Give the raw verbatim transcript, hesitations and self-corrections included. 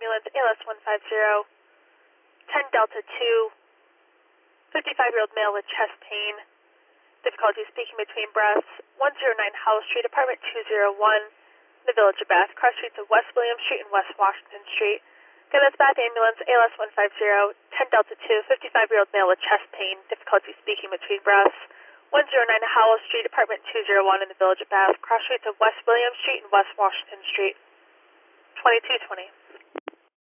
ambulance, A L S one five zero, ten Delta two, fifty-five-year-old male with chest pain, difficulty speaking between breaths, one oh nine Howell Street, apartment two oh one, in the Village of Bath, cross streets of West William Street and West Washington Street. Again, that's Bath ambulance, A L S one five zero, ten Delta two, fifty-five-year-old male with chest pain, difficulty speaking between breaths, one oh nine Howell Street, apartment two oh one, in the Village of Bath, cross streets of West William Street and West Washington Street. twenty-two twenty.